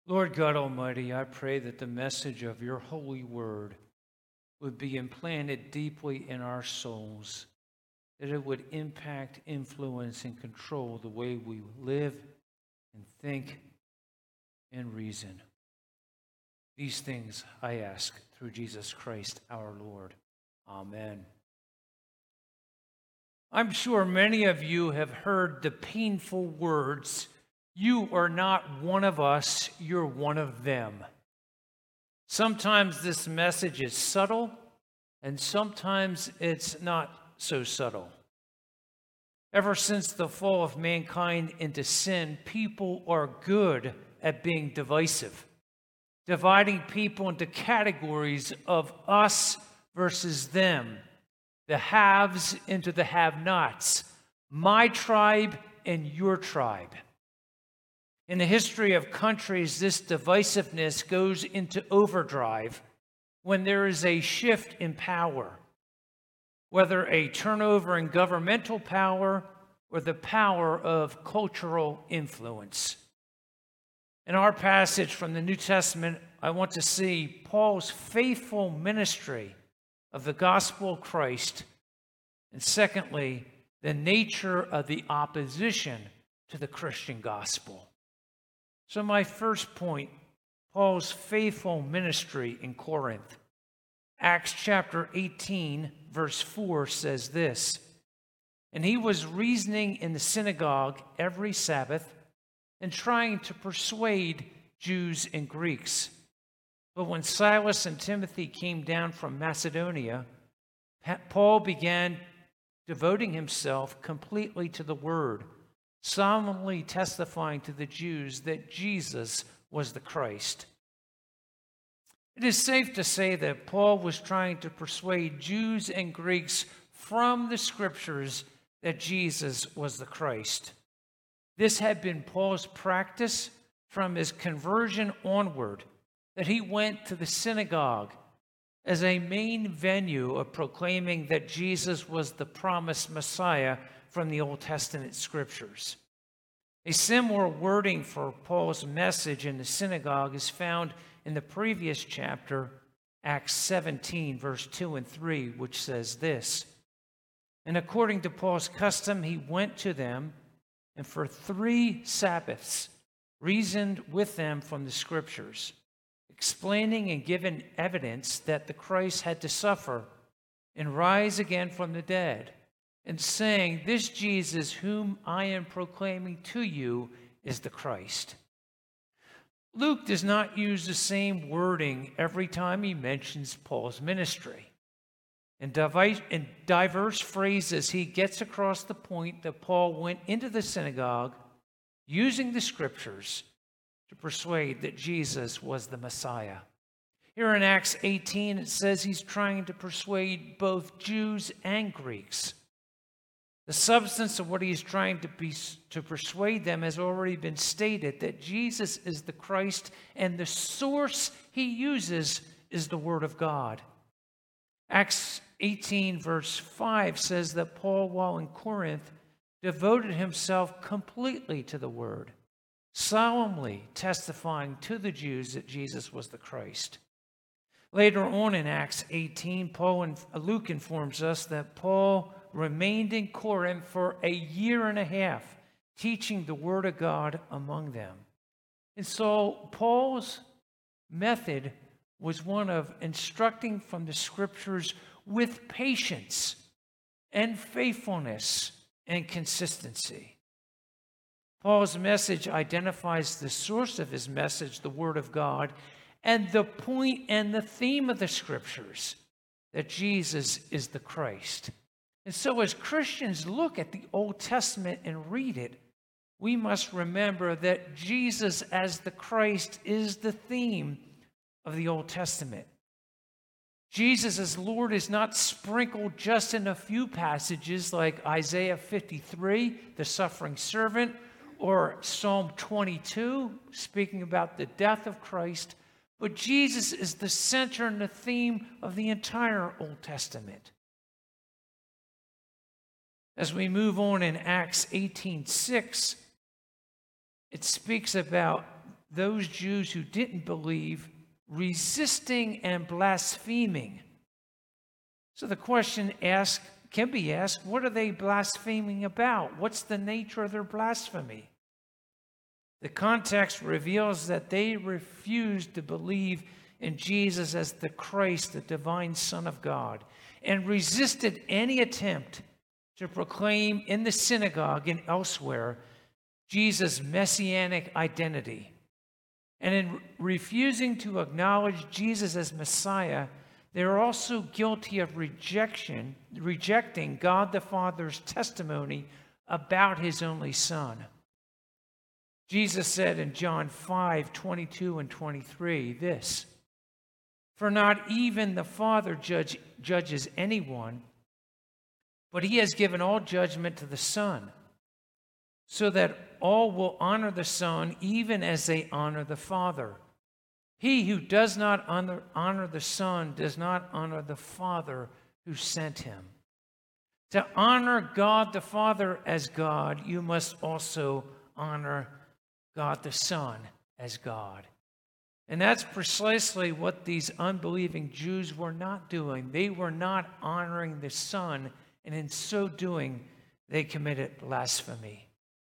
Lord God Almighty, I pray that the message of your holy word would be implanted deeply in our souls, that it would impact, influence, and control the way we live and think and reason. These things I ask through Jesus Christ our Lord. Amen. I'm sure many of you have heard the painful words, "You are not one of us, you're one of them." Sometimes this message is subtle, and sometimes it's not so subtle. Ever since the fall of mankind into sin, people are good at being divisive, dividing people into categories of us versus them, the haves into the have-nots, my tribe and your tribe. In the history of countries, this divisiveness goes into overdrive when there is a shift in power, whether a turnover in governmental power or the power of cultural influence. In our passage from the New Testament, I want to see Paul's faithful ministry of the gospel of Christ, and secondly, the nature of the opposition to the Christian gospel. So my first point, Paul's faithful ministry in Corinth. Acts chapter 18, verse 4 says this, "And he was reasoning in the synagogue every Sabbath and trying to persuade Jews and Greeks. But when Silas and Timothy came down from Macedonia, Paul began devoting himself completely to the word, solemnly testifying to the Jews that Jesus was the Christ." It is safe to say that Paul was trying to persuade Jews and Greeks from the scriptures that Jesus was the Christ. This had been Paul's practice from his conversion onward, that he went to the synagogue as a main venue of proclaiming that Jesus was the promised Messiah from the Old Testament scriptures. A similar wording for Paul's message in the synagogue is found in the previous chapter, Acts 17, verse 2 and 3, which says this, "And according to Paul's custom, he went to them and for 3 Sabbaths reasoned with them from the scriptures, explaining and giving evidence that the Christ had to suffer and rise again from the dead, and saying, 'This Jesus whom I am proclaiming to you is the Christ.'" Luke does not use the same wording every time he mentions Paul's ministry. In diverse phrases, he gets across the point that Paul went into the synagogue using the scriptures to persuade that Jesus was the Messiah. Here in Acts 18, it says he's trying to persuade both Jews and Greeks. The substance of what he's trying to persuade them has already been stated, that Jesus is the Christ, and the source he uses is the Word of God. Acts 18, verse 5 says that Paul, while in Corinth, devoted himself completely to the Word, solemnly testifying to the Jews that Jesus was the Christ. Later on in Acts 18, Luke informs us that Paul remained in Corinth for a year and a half, teaching the Word of God among them. And so Paul's method was one of instructing from the scriptures with patience and faithfulness and consistency. Paul's message identifies the source of his message, the Word of God, and the point and the theme of the scriptures, that Jesus is the Christ. And so as Christians look at the Old Testament and read it, we must remember that Jesus as the Christ is the theme of the Old Testament. Jesus as Lord is not sprinkled just in a few passages like Isaiah 53, the suffering servant, or Psalm 22, speaking about the death of Christ, but Jesus is the center and the theme of the entire Old Testament. As we move on in Acts 18:6, it speaks about those Jews who didn't believe resisting and blaspheming. So the question can be asked, what are they blaspheming about? What's the nature of their blasphemy? The context reveals that they refused to believe in Jesus as the Christ, the divine Son of God, and resisted any attempt to proclaim in the synagogue and elsewhere Jesus' messianic identity. And in refusing to acknowledge Jesus as Messiah, they are also guilty of rejecting God the Father's testimony about his only Son. Jesus said in John 5:22 and 23 this, "For not even the Father judges anyone, but he has given all judgment to the Son, so that all will honor the Son even as they honor the Father. He who does not honor the Son does not honor the Father who sent him. To honor God the Father as God, you must also honor God the Son as God." And that's precisely what these unbelieving Jews were not doing. They were not honoring the Son, and in so doing, they committed blasphemy.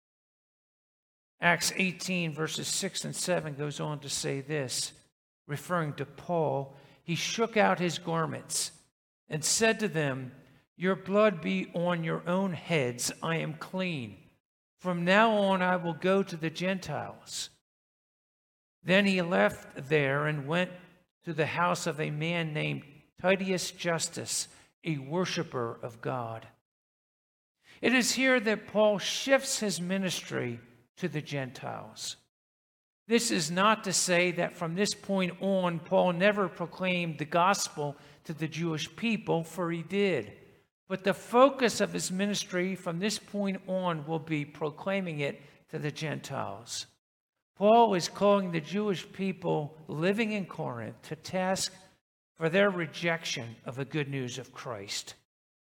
Acts 18, verses 6 and 7 goes on to say this, referring to Paul, "He shook out his garments and said to them, 'Your blood be on your own heads. I am clean. From now on I will go to the Gentiles.' Then he left there and went to the house of a man named Titius Justus, a worshiper of God." It is here that Paul shifts his ministry to the Gentiles. This is not to say that from this point on, Paul never proclaimed the gospel to the Jewish people, for he did. But the focus of his ministry from this point on will be proclaiming it to the Gentiles. Paul is calling the Jewish people living in Corinth to task for their rejection of the good news of Christ.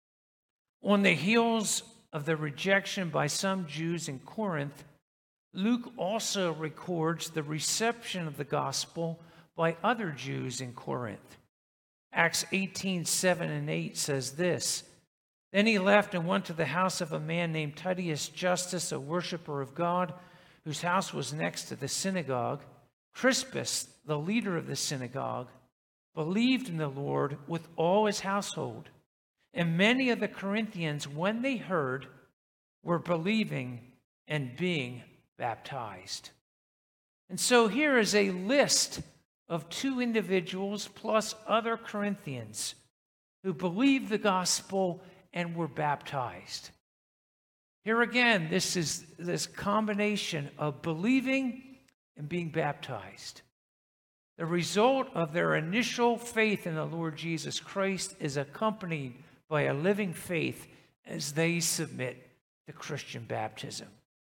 On the heels of the rejection by some Jews in Corinth, Luke also records the reception of the gospel by other Jews in Corinth. Acts 18:7 and 8 says this, "Then he left and went to the house of a man named Titius Justus, a worshiper of God, whose house was next to the synagogue. Crispus, the leader of the synagogue, believed in the Lord with all his household. And many of the Corinthians, when they heard, were believing and being baptized." And so here is a list of 2 individuals plus other Corinthians who believed the gospel and were baptized. Here again, this is this combination of believing and being baptized. The result of their initial faith in the Lord Jesus Christ is accompanied by a living faith as they submit to Christian baptism.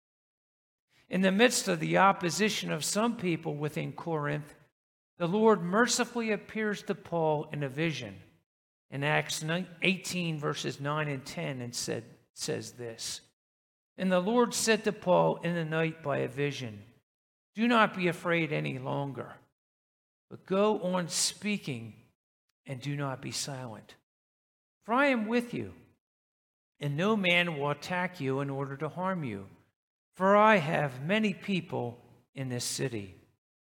In the midst of the opposition of some people within Corinth, the Lord mercifully appears to Paul in a vision. In Acts 18, verses 9 and 10, and says this, "And the Lord said to Paul in the night by a vision, 'Do not be afraid any longer, but go on speaking and do not be silent. For I am with you, and no man will attack you in order to harm you. For I have many people in this city.'"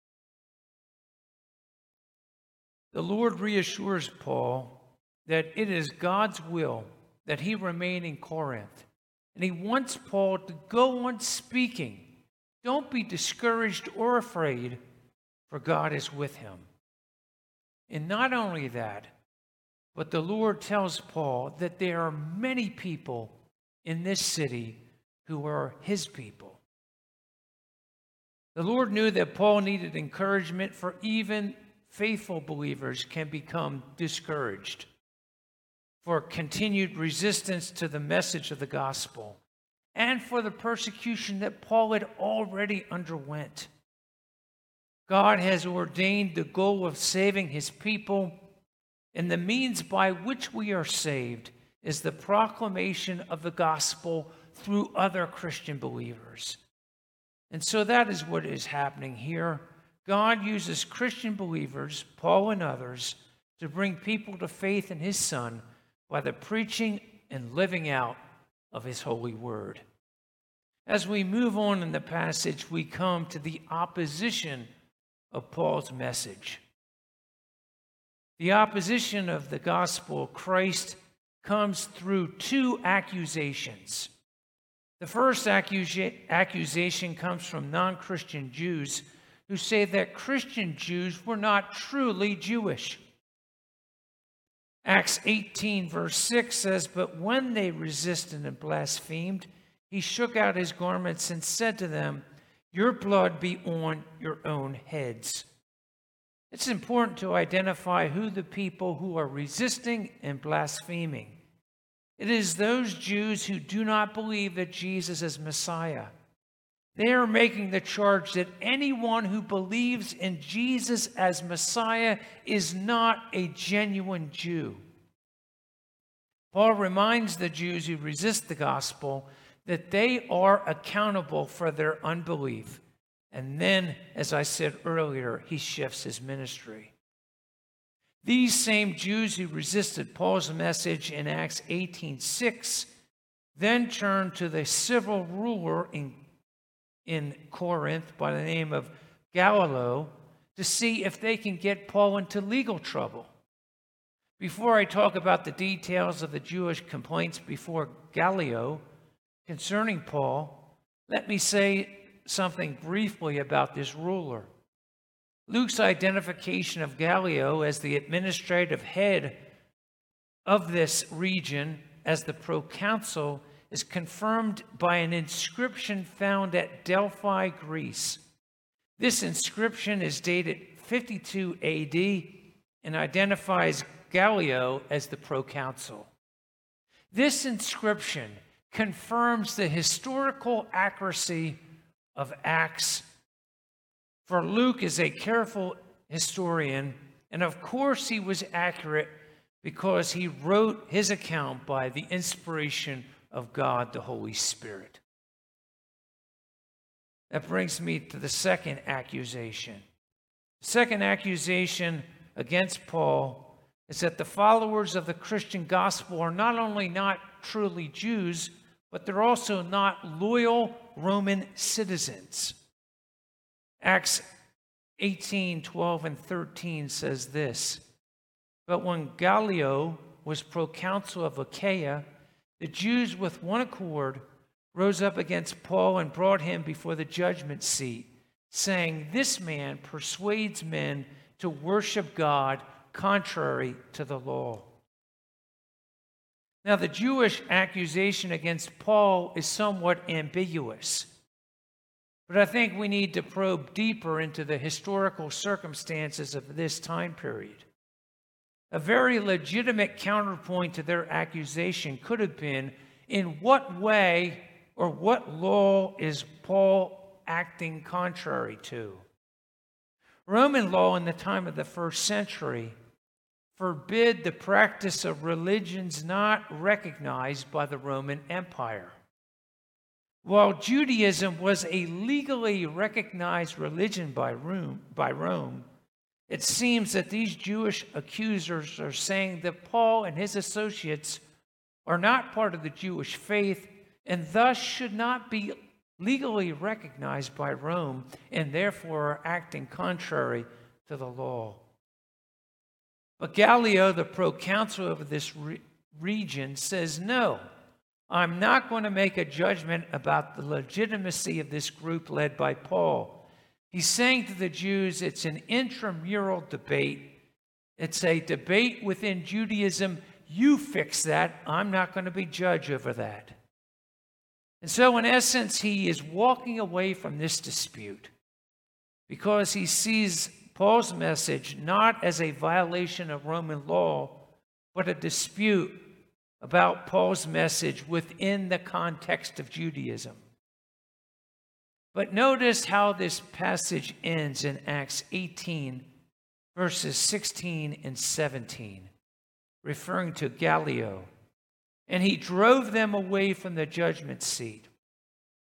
The Lord reassures Paul that it is God's will that he remain in Corinth. And he wants Paul to go on speaking. Don't be discouraged or afraid, for God is with him. And not only that, but the Lord tells Paul that there are many people in this city who are his people. The Lord knew that Paul needed encouragement, for even faithful believers can become discouraged for continued resistance to the message of the gospel and for the persecution that Paul had already underwent. God has ordained the goal of saving his people, and the means by which we are saved is the proclamation of the gospel through other Christian believers. And so that is what is happening here. God uses Christian believers, Paul and others, to bring people to faith in his Son by the preaching and living out of his holy word. As we move on in the passage, we come to the opposition of Paul's message. The opposition of the gospel of Christ comes through two accusations. The first accusation comes from non-Christian Jews who say that Christian Jews were not truly Jewish. Acts 18 verse 6 says, "But when they resisted and blasphemed, he shook out his garments and said to them, 'Your blood be on your own heads.'" It's important to identify who the people who are resisting and blaspheming. It is those Jews who do not believe that Jesus is Messiah. They are making the charge that anyone who believes in Jesus as Messiah is not a genuine Jew. Paul reminds the Jews who resist the gospel that they are accountable for their unbelief. And then, as I said earlier, he shifts his ministry. These same Jews who resisted Paul's message in Acts 18:6 then turned to the civil ruler in Corinth by the name of Gallio to see if they can get Paul into legal trouble. Before I talk about the details of the Jewish complaints before Gallio concerning Paul, let me say something briefly about this ruler. Luke's identification of Gallio as the administrative head of this region as the proconsul is confirmed by an inscription found at Delphi, Greece. This inscription is dated 52 AD and identifies Gallio as the proconsul. This inscription confirms the historical accuracy of Acts. For Luke is a careful historian, and of course he was accurate because he wrote his account by the inspiration of God, the Holy Spirit. That brings me to the second accusation. The second accusation against Paul is that the followers of the Christian gospel are not only not truly Jews, but they're also not loyal Roman citizens. Acts 18:12 and 13 says this, "But when Gallio was proconsul of Achaia, the Jews with one accord rose up against Paul and brought him before the judgment seat, saying, 'This man persuades men to worship God contrary to the law.'" Now, the Jewish accusation against Paul is somewhat ambiguous, but I think we need to probe deeper into the historical circumstances of this time period. A very legitimate counterpoint to their accusation could have been, in what way or what law is Paul acting contrary to? Roman law in the time of the first century forbid the practice of religions not recognized by the Roman Empire. While Judaism was a legally recognized religion by Rome, it seems that these Jewish accusers are saying that Paul and his associates are not part of the Jewish faith and thus should not be legally recognized by Rome and therefore are acting contrary to the law. But Gallio, the proconsul of this region, says, "No, I'm not going to make a judgment about the legitimacy of this group led by Paul." He's saying to the Jews, it's an intramural debate. It's a debate within Judaism. You fix that. I'm not going to be judge over that. And so, in essence, he is walking away from this dispute because he sees Paul's message not as a violation of Roman law, but a dispute about Paul's message within the context of Judaism. But notice how this passage ends in Acts 18, verses 16 and 17, referring to Gallio. "And he drove them away from the judgment seat.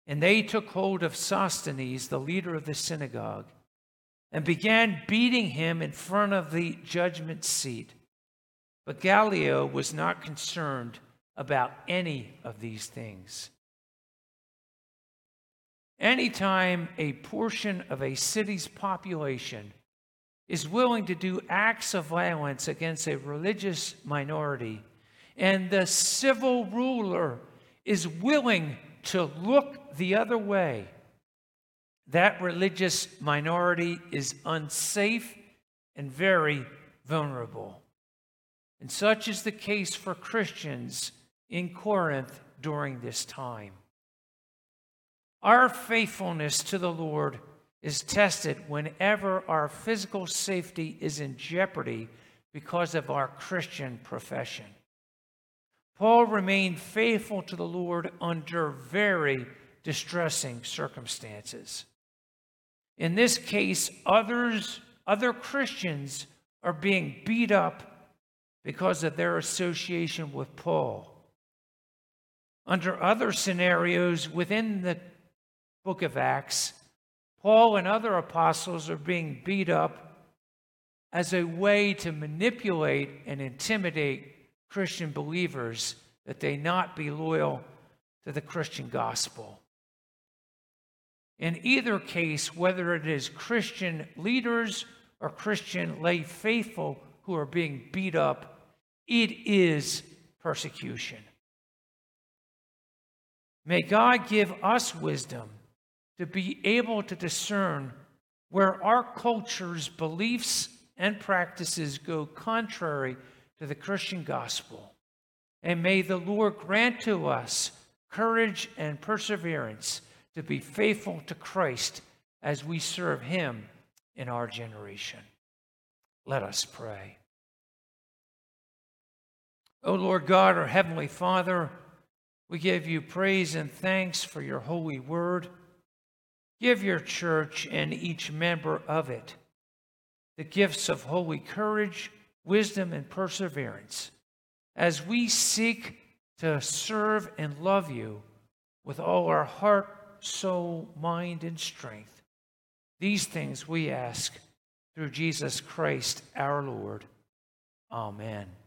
And they took hold of Sosthenes, the leader of the synagogue, and began beating him in front of the judgment seat. But Gallio was not concerned about any of these things. Anytime a portion of a city's population is willing to do acts of violence against a religious minority, and the civil ruler is willing to look the other way, that religious minority is unsafe and very vulnerable. And such is the case for Christians in Corinth during this time. Our faithfulness to the Lord is tested whenever our physical safety is in jeopardy because of our Christian profession. Paul remained faithful to the Lord under very distressing circumstances. In this case, other Christians are being beat up because of their association with Paul. Under other scenarios within the book of Acts, Paul and other apostles are being beat up as a way to manipulate and intimidate Christian believers that they not be loyal to the Christian gospel. In either case, whether it is Christian leaders or Christian lay faithful who are being beat up, it is persecution. May God give us wisdom to be able to discern where our culture's beliefs and practices go contrary to the Christian gospel. And may the Lord grant to us courage and perseverance to be faithful to Christ as we serve him in our generation. Let us pray. O Lord God, our Heavenly Father, we give you praise and thanks for your holy word. Give your church and each member of it the gifts of holy courage, wisdom, and perseverance as we seek to serve and love you with all our heart, soul, mind, and strength. These things we ask through Jesus Christ our Lord. Amen.